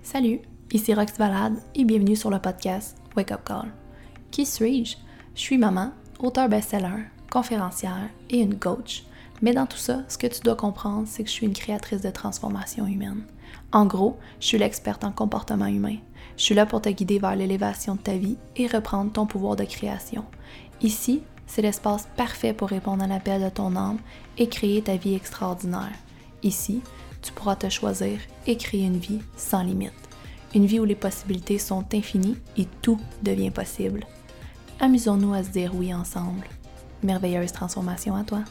Salut, ici Rox Valade et bienvenue sur le podcast Wake Up Call. Qui suis-je? Je suis maman, auteure best-seller, conférencière et une coach. Mais dans tout ça, ce que tu dois comprendre, c'est que je suis une créatrice de transformation humaine. En gros, je suis l'experte en comportement humain. Je suis là pour te guider vers l'élévation de ta vie et reprendre ton pouvoir de création. Ici, c'est l'espace parfait pour répondre à l'appel de ton âme et créer ta vie extraordinaire. Ici, tu pourras te choisir et créer une vie sans limite. Une vie où les possibilités sont infinies et tout devient possible. Amusons-nous à se dire oui ensemble. Merveilleuse transformation à toi!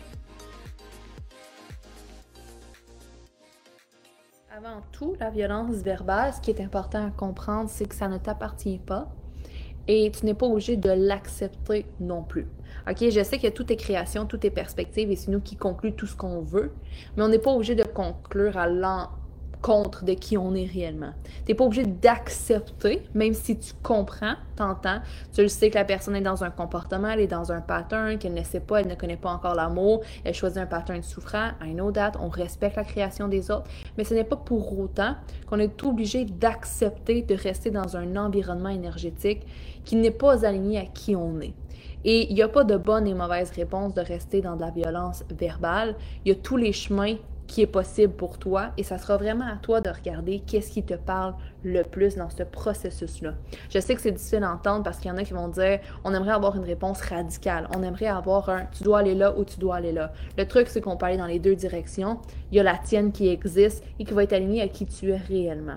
Avant tout, la violence verbale, ce qui est important à comprendre, c'est que ça ne t'appartient pas et tu n'es pas obligé de l'accepter non plus. OK, je sais que tout est création, tout est perspective et c'est nous qui concluons tout ce qu'on veut, mais on n'est pas obligé de conclure à l'encontre de qui on est réellement. Tu n'es pas obligé d'accepter, même si tu comprends, t'entends, tu le sais que la personne est dans un comportement, elle est dans un pattern qu'elle ne sait pas, elle ne connaît pas encore l'amour, elle choisit un pattern souffrant, I know that, on respecte la création des autres, mais ce n'est pas pour autant qu'on est obligé d'accepter de rester dans un environnement énergétique qui n'est pas aligné à qui on est. Et il n'y a pas de bonne et mauvaise réponse de rester dans de la violence verbale. Il y a tous les chemins qui est possible pour toi et ça sera vraiment à toi de regarder qu'est-ce qui te parle le plus dans ce processus-là. Je sais que c'est difficile à entendre parce qu'il y en a qui vont dire on aimerait avoir une réponse radicale, on aimerait avoir un tu dois aller là ou tu dois aller là. Le truc, c'est qu'on peut aller dans les deux directions. Il y a la tienne qui existe et qui va être alignée à qui tu es réellement.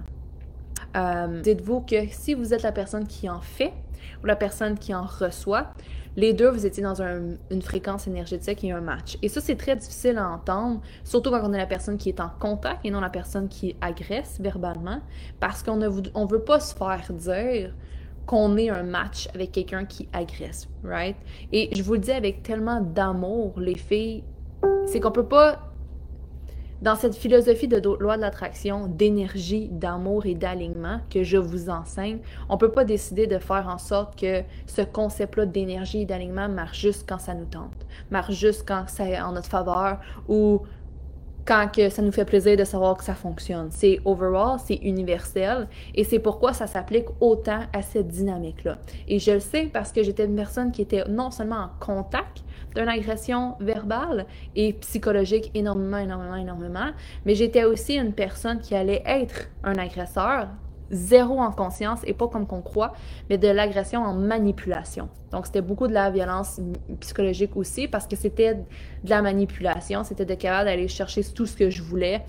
Dites-vous que si vous êtes la personne qui en fait ou la personne qui en reçoit, les deux, vous étiez dans une fréquence énergétique et un match. Et ça, c'est très difficile à entendre, surtout quand on est la personne qui est en contact et non la personne qui agresse verbalement, parce qu'on ne veut pas se faire dire qu'on est un match avec quelqu'un qui agresse, right? Et je vous le dis avec tellement d'amour, les filles, c'est qu'on peut pas... Dans cette philosophie de loi de l'attraction, d'énergie, d'amour et d'alignement que je vous enseigne, on ne peut pas décider de faire en sorte que ce concept-là d'énergie et d'alignement marche juste quand ça nous tente, marche juste quand c'est en notre faveur ou quand que ça nous fait plaisir de savoir que ça fonctionne. C'est overall, c'est universel et c'est pourquoi ça s'applique autant à cette dynamique-là. Et je le sais parce que j'étais une personne qui était non seulement en contact d'une agression verbale et psychologique énormément, mais j'étais aussi une personne qui allait être un agresseur, zéro en conscience et pas comme qu'on croit, mais de l'agression en manipulation. Donc, c'était beaucoup de la violence psychologique aussi parce que c'était de la manipulation, c'était de capable d'aller chercher tout ce que je voulais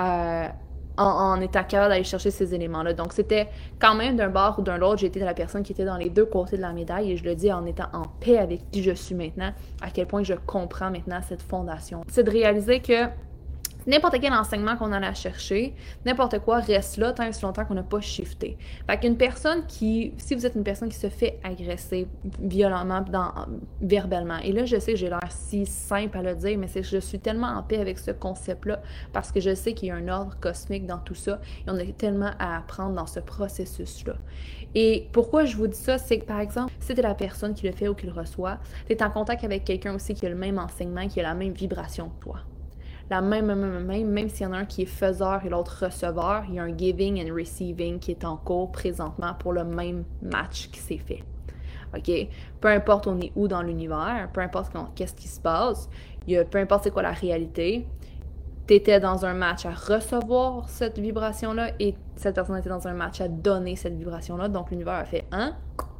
en étant capable d'aller chercher ces éléments-là. Donc, c'était quand même d'un bord ou d'un autre, j'étais la personne qui était dans les deux côtés de la médaille et je le dis en étant en paix avec qui je suis maintenant, à quel point je comprends maintenant cette fondation. C'est de réaliser que n'importe quel enseignement qu'on allait chercher, n'importe quoi reste là tant et si longtemps qu'on n'a pas shifté. Fait qu'une personne qui, si vous êtes une personne qui se fait agresser violemment, verbalement, et là je sais que j'ai l'air si simple à le dire, mais c'est que je suis tellement en paix avec ce concept-là parce que je sais qu'il y a un ordre cosmique dans tout ça et on a tellement à apprendre dans ce processus-là. Et pourquoi je vous dis ça, c'est que par exemple, si tu es la personne qui le fait ou qui le reçoit, tu es en contact avec quelqu'un aussi qui a le même enseignement, qui a la même vibration que toi. La même s'il y en a un qui est faiseur et l'autre receveur, il y a un giving and receiving qui est en cours présentement pour le même match qui s'est fait. OK? Peu importe on est où dans l'univers, peu importe qu'est-ce qui se passe, peu importe c'est quoi la réalité, tu étais dans un match à recevoir cette vibration-là et cette personne était dans un match à donner cette vibration-là. Donc l'univers a fait un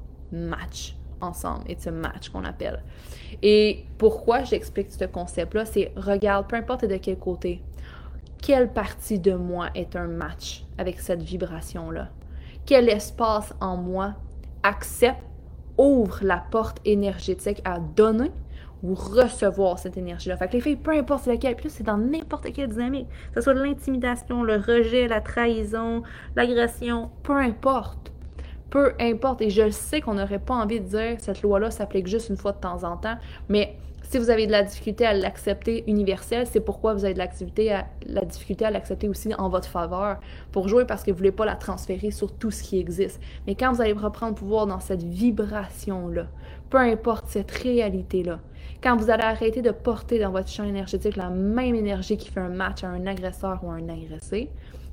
match ensemble. It's a match qu'on appelle. Et pourquoi j'explique ce concept-là, c'est regarde, peu importe de quel côté, quelle partie de moi est un match avec cette vibration-là? Quel espace en moi accepte, ouvre la porte énergétique à donner ou recevoir cette énergie-là? Fait que les filles, peu importe lequel, puis là, c'est dans n'importe quelle dynamique, que ce soit l'intimidation, le rejet, la trahison, l'agression, peu importe. Peu importe, et je sais qu'on n'aurait pas envie de dire cette loi-là s'applique juste une fois de temps en temps, mais si vous avez de la difficulté à l'accepter universelle, c'est pourquoi vous avez de la difficulté à l'accepter aussi en votre faveur pour jouer parce que vous ne voulez pas la transférer sur tout ce qui existe. Mais quand vous allez reprendre pouvoir dans cette vibration-là, peu importe cette réalité-là, quand vous allez arrêter de porter dans votre champ énergétique la même énergie qui fait un match à un agresseur ou à un agressé,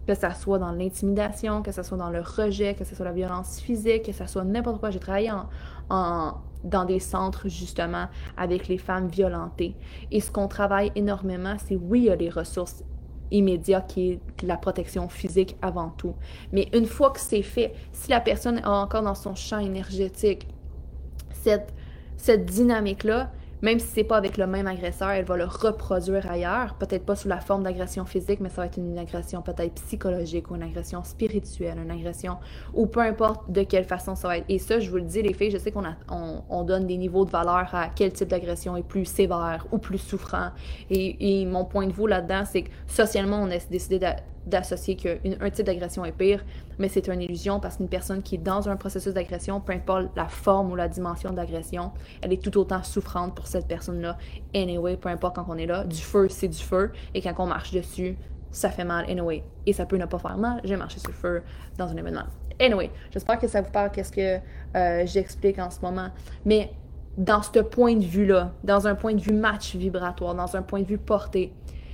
Que ça soit dans l'intimidation, que ça soit dans le rejet, que ça soit la violence physique, que ça soit n'importe quoi. J'ai travaillé dans des centres, justement, avec les femmes violentées. Et ce qu'on travaille énormément, c'est oui, il y a les ressources immédiates qui est la protection physique avant tout. Mais une fois que c'est fait, si la personne a encore dans son champ énergétique cette dynamique-là, même si c'est pas avec le même agresseur, elle va le reproduire ailleurs, peut-être pas sous la forme d'agression physique, mais ça va être une agression peut-être psychologique ou une agression spirituelle, une agression, ou peu importe de quelle façon ça va être. Et ça, je vous le dis, les filles, je sais qu'on donne des niveaux de valeur à quel type d'agression est plus sévère ou plus souffrant. Et mon point de vue là-dedans, c'est que socialement, on a décidé d'associer qu'un type d'agression est pire, mais c'est une illusion parce qu'une personne qui est dans un processus d'agression, peu importe la forme ou la dimension d'agression, elle est tout autant souffrante pour cette personne-là. Anyway, peu importe quand on est là, du feu, c'est du feu, et quand on marche dessus, ça fait mal anyway. Et ça peut ne pas faire mal, j'ai marché sur le feu dans un événement. Anyway, j'espère que ça vous parle qu'est-ce que j'explique en ce moment. Mais dans ce point de vue-là, dans un point de vue match vibratoire, dans un point de vue porté,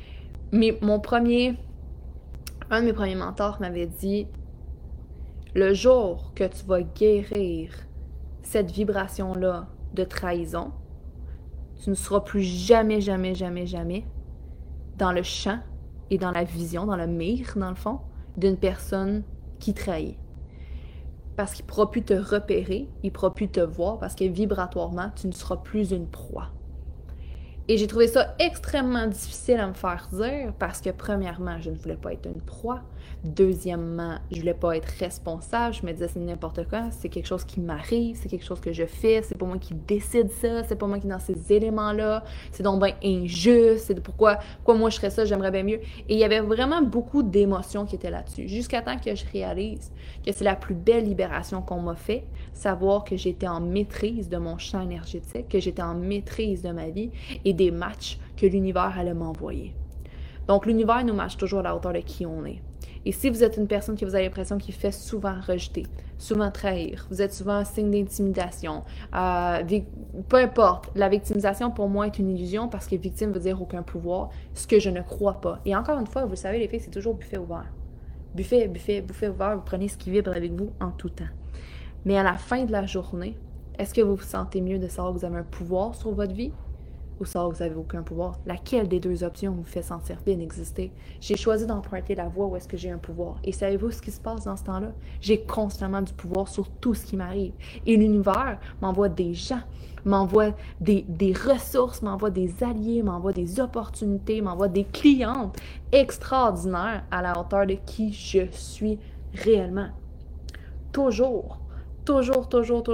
un de mes premiers mentors m'avait dit, le jour que tu vas guérir cette vibration-là de trahison, tu ne seras plus jamais, jamais, jamais, jamais dans le champ et dans la vision, dans le mire, dans le fond, d'une personne qui trahit. Parce qu'il ne pourra plus te repérer, il ne pourra plus te voir, parce que vibratoirement, tu ne seras plus une proie. Et j'ai trouvé ça extrêmement difficile à me faire dire parce que, premièrement, je ne voulais pas être une proie. Deuxièmement, je ne voulais pas être responsable. Je me disais, c'est n'importe quoi. C'est quelque chose qui m'arrive, c'est quelque chose que je fais. C'est pas moi qui décide ça. C'est pas moi qui est dans ces éléments-là. C'est donc bien injuste. C'est pourquoi moi je ferais ça, j'aimerais bien mieux. Et il y avait vraiment beaucoup d'émotions qui étaient là-dessus. Jusqu'à temps que je réalise que c'est la plus belle libération qu'on m'a fait. Savoir que j'étais en maîtrise de mon champ énergétique, que j'étais en maîtrise de ma vie et des matchs que l'univers allait m'envoyer. Donc, l'univers nous matche toujours à la hauteur de qui on est. Et si vous êtes une personne que vous avez l'impression qui fait souvent rejeter, souvent trahir, vous êtes souvent un signe d'intimidation, peu importe, la victimisation pour moi est une illusion parce que victime veut dire aucun pouvoir, ce que je ne crois pas. Et encore une fois, vous le savez, les filles, c'est toujours buffet ouvert. Buffet ouvert, vous prenez ce qui vibre avec vous en tout temps. Mais à la fin de la journée, est-ce que vous vous sentez mieux de savoir que vous avez un pouvoir sur votre vie ou savoir que vous n'avez aucun pouvoir? Laquelle des deux options vous fait sentir bien exister? J'ai choisi d'emprunter la voie où est-ce que j'ai un pouvoir. Et savez-vous ce qui se passe dans ce temps-là? J'ai constamment du pouvoir sur tout ce qui m'arrive. Et l'univers m'envoie des gens, m'envoie des ressources, m'envoie des alliés, m'envoie des opportunités, m'envoie des clientes extraordinaires à la hauteur de qui je suis réellement. Toujours. Toujours.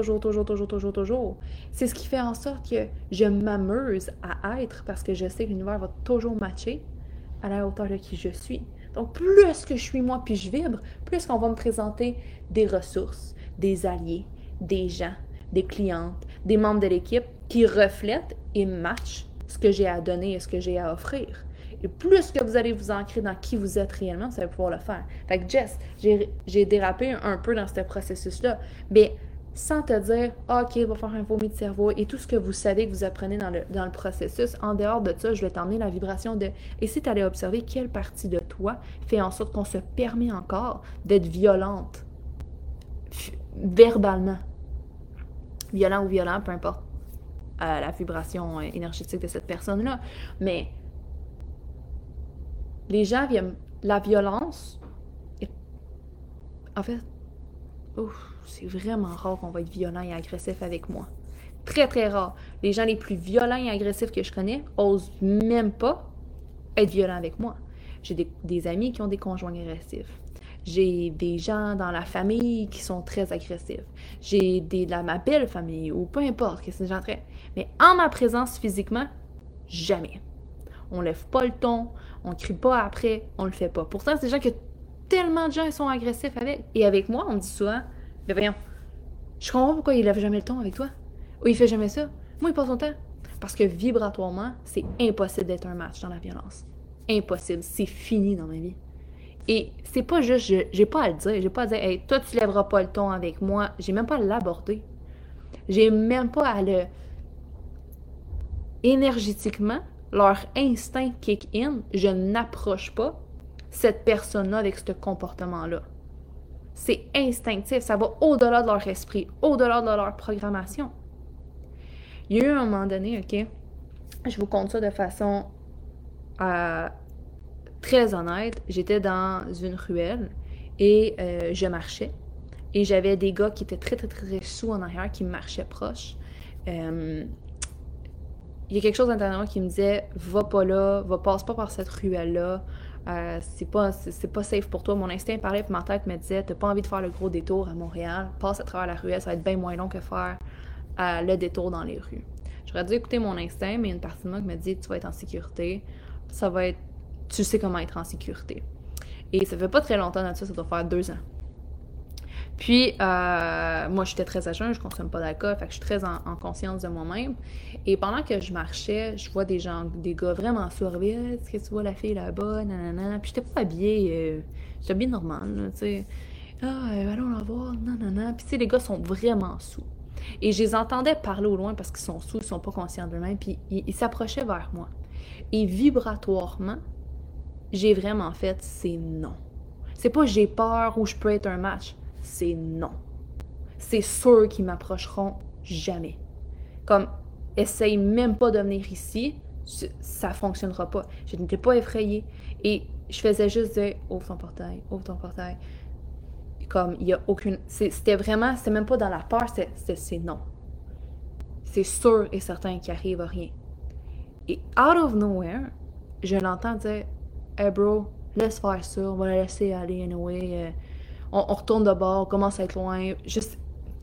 C'est ce qui fait en sorte que je m'amuse à être parce que je sais que l'univers va toujours matcher à la hauteur de qui je suis. Donc, plus que je suis moi puis je vibre, plus qu'on va me présenter des ressources, des alliés, des gens, des clientes, des membres de l'équipe qui reflètent et matchent ce que j'ai à donner et ce que j'ai à offrir. Et plus que vous allez vous ancrer dans qui vous êtes réellement, vous allez pouvoir le faire. Fait que Jess, j'ai dérapé un peu dans ce processus-là, mais sans te dire, OK, on va faire un vomi de cerveau et tout ce que vous savez que vous apprenez dans le processus, en dehors de ça, je vais t'emmener la vibration de... Et si tu allais observer quelle partie de toi fait en sorte qu'on se permet encore d'être violente, verbalement. Violent ou violent, peu importe la vibration énergétique de cette personne-là. Mais les gens viennent... La violence... En fait, c'est vraiment rare qu'on va être violent et agressif avec moi. Très, très rare. Les gens les plus violents et agressifs que je connais osent même pas être violents avec moi. J'ai des amis qui ont des conjoints agressifs. J'ai des gens dans la famille qui sont très agressifs. J'ai de ma belle famille, ou peu importe, que c'est des gens très... Mais en ma présence physiquement, jamais. On lève pas le ton, on crie pas après, on le fait pas. Pourtant, c'est des gens que tellement de gens sont agressifs avec. Et avec moi, on me dit souvent, mais voyons, je comprends pourquoi il lève jamais le ton avec toi. Ou il fait jamais ça. Moi, il passe son temps. Parce que vibratoirement, c'est impossible d'être un match dans la violence. Impossible. C'est fini dans ma vie. Et c'est pas juste, j'ai pas à le dire. J'ai pas à dire, hey, toi, tu lèveras pas le ton avec moi. J'ai même pas à l'aborder. J'ai même pas à le... Énergétiquement, leur instinct kick in, je n'approche pas cette personne-là avec ce comportement-là. C'est instinctif, ça va au-delà de leur esprit, au-delà de leur programmation. Il y a eu un moment donné, OK, je vous conte ça de façon très honnête, j'étais dans une ruelle et je marchais. Et j'avais des gars qui étaient très, très, très, très sous en arrière, qui me marchaient proche. Il y a quelque chose d'intérieur moi qui me disait « Va pas là, passe pas par cette ruelle-là. C'est pas safe pour toi. » Mon instinct parlait, puis ma tête me disait « T'as pas envie de faire le gros détour à Montréal. Passe à travers la ruelle, ça va être bien moins long que faire le détour dans les rues. » J'aurais dû écouter mon instinct, mais une partie de moi qui me dit « Tu vas être en sécurité. Ça va être... Tu sais comment être en sécurité. » Et ça fait pas très longtemps de ça doit faire 2 ans. Puis, moi, j'étais très à jeun, je consomme pas d'alcool, fait que je suis très en conscience de moi-même. Et pendant que je marchais, je vois des gars vraiment sourds. Est-ce que tu vois la fille là-bas, nanana. Puis, j'étais pas habillée, j'étais habillée normale, tu sais. Allons la voir, nanana. Puis, tu sais, les gars sont vraiment sous. Et je les entendais parler au loin parce qu'ils sont sous, ils sont pas conscients d'eux-mêmes. Puis, ils s'approchaient vers moi. Et vibratoirement, j'ai vraiment fait, c'est non. C'est pas j'ai peur ou je peux être un match. C'est non. C'est sûr qu'ils m'approcheront jamais. Comme, essaye même pas de venir ici, ça fonctionnera pas. Je n'étais pas effrayée. Et je faisais juste dire, ouvre ton portail, ouvre ton portail. Comme, il y a aucune... C'était même pas dans la peur, c'est non. C'est sûr et certain qu'il arrive à rien. Et out of nowhere, je l'entends dire, hey bro, laisse faire ça, on va la laisser aller anyway. On retourne de bord, on commence à être loin. Juste,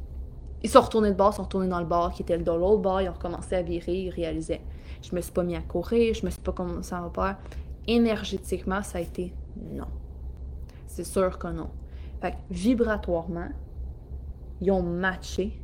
ils sont retournés de bord, ils sont retournés dans le bar qui était dans l'autre bar, ils ont recommencé à virer, ils réalisaient. Je me suis pas mis à courir, je me suis pas commencé à repère. Énergétiquement, ça a été non. C'est sûr que non. Fait que vibratoirement, ils ont matché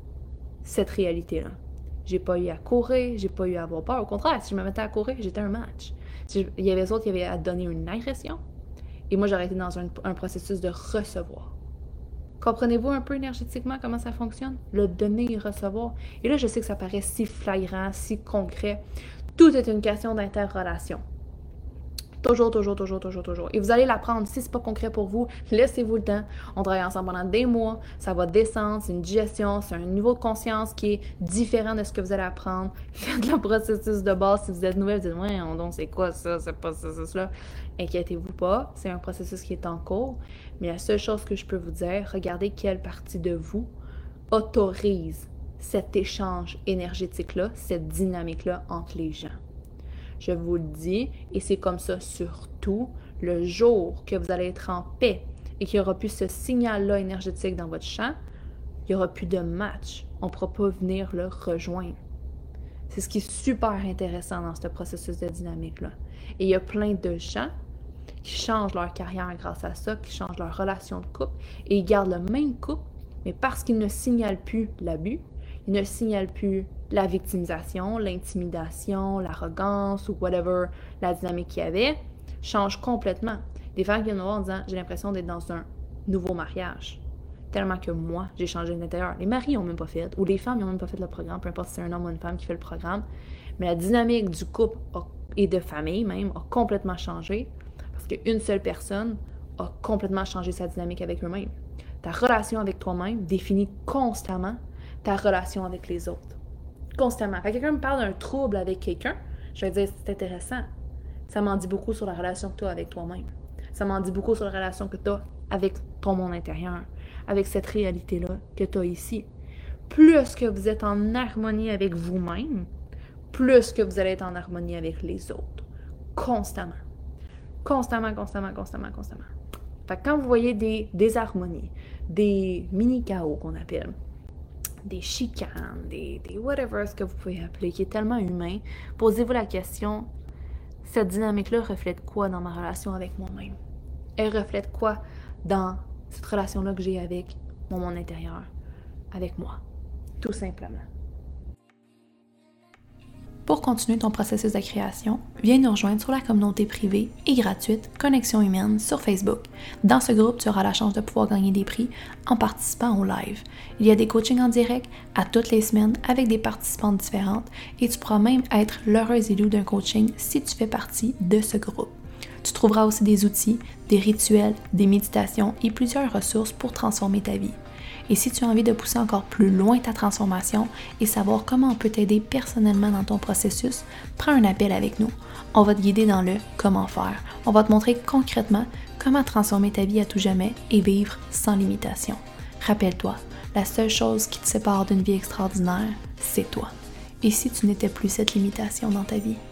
cette réalité-là. J'ai pas eu à courir, j'ai pas eu à avoir peur. Au contraire, si je me mettais à courir, j'étais un match. Il y avait les autres qui avaient à donner une agression. Et moi, j'aurais été dans un processus de recevoir. Comprenez-vous un peu énergétiquement comment ça fonctionne? Le donner et recevoir. Et là, je sais que ça paraît si flagrant, si concret. Tout est une question d'interrelation. Toujours, toujours, toujours, toujours, toujours. Et vous allez l'apprendre. Si c'est pas concret pour vous, laissez-vous le temps. On travaille ensemble pendant des mois. Ça va descendre. C'est une digestion. C'est un niveau de conscience qui est différent de ce que vous allez apprendre. Faites le processus de base. Si vous êtes nouvelle, vous dites « Ouais, donc c'est quoi ça? C'est pas ça, c'est cela. » Inquiétez-vous pas. C'est un processus qui est en cours. Mais la seule chose que je peux vous dire, regardez quelle partie de vous autorise cet échange énergétique-là, cette dynamique-là entre les gens. Je vous le dis, et c'est comme ça surtout, le jour que vous allez être en paix et qu'il n'y aura plus ce signal-là énergétique dans votre champ, il n'y aura plus de match. On ne pourra pas venir le rejoindre. C'est ce qui est super intéressant dans ce processus de dynamique-là. Et il y a plein de gens qui changent leur carrière grâce à ça, qui changent leur relation de couple, et ils gardent le même couple, mais parce qu'ils ne signalent plus l'abus, ils ne signalent plus la victimisation, l'intimidation, l'arrogance ou whatever, la dynamique qu'il y avait, change complètement. Des femmes qui viennent me voir en disant « J'ai l'impression d'être dans un nouveau mariage. » Tellement que moi, j'ai changé de l'intérieur. Les maris n'ont même pas fait, ou les femmes n'ont même pas fait le programme, peu importe si c'est un homme ou une femme qui fait le programme, mais la dynamique du couple et de famille même a complètement changé parce qu'une seule personne a complètement changé sa dynamique avec eux-mêmes. Ta relation avec toi-même définit constamment ta relation avec les autres. Constamment. Quand quelqu'un me parle d'un trouble avec quelqu'un, je vais dire c'est intéressant. Ça m'en dit beaucoup sur la relation que tu as avec toi-même. Ça m'en dit beaucoup sur la relation que tu as avec ton monde intérieur, avec cette réalité-là que tu as ici. Plus que vous êtes en harmonie avec vous-même, plus que vous allez être en harmonie avec les autres. Constamment. Constamment, constamment, constamment, constamment. Fait que quand vous voyez des désharmonies, des mini-chaos qu'on appelle, des chicanes, des whatever ce que vous pouvez appeler, qui est tellement humain, posez-vous la question, cette dynamique-là reflète quoi dans ma relation avec moi-même? Elle reflète quoi dans cette relation-là que j'ai avec mon monde intérieur, avec moi? Tout simplement. Pour continuer ton processus de création, viens nous rejoindre sur la communauté privée et gratuite Connexion Humaine sur Facebook. Dans ce groupe, tu auras la chance de pouvoir gagner des prix en participant au live. Il y a des coachings en direct à toutes les semaines avec des participantes différentes et tu pourras même être l'heureuse élu d'un coaching si tu fais partie de ce groupe. Tu trouveras aussi des outils, des rituels, des méditations et plusieurs ressources pour transformer ta vie. Et si tu as envie de pousser encore plus loin ta transformation et savoir comment on peut t'aider personnellement dans ton processus, prends un appel avec nous. On va te guider dans le comment faire. On va te montrer concrètement comment transformer ta vie à tout jamais et vivre sans limitation. Rappelle-toi, la seule chose qui te sépare d'une vie extraordinaire, c'est toi. Et si tu n'étais plus cette limitation dans ta vie?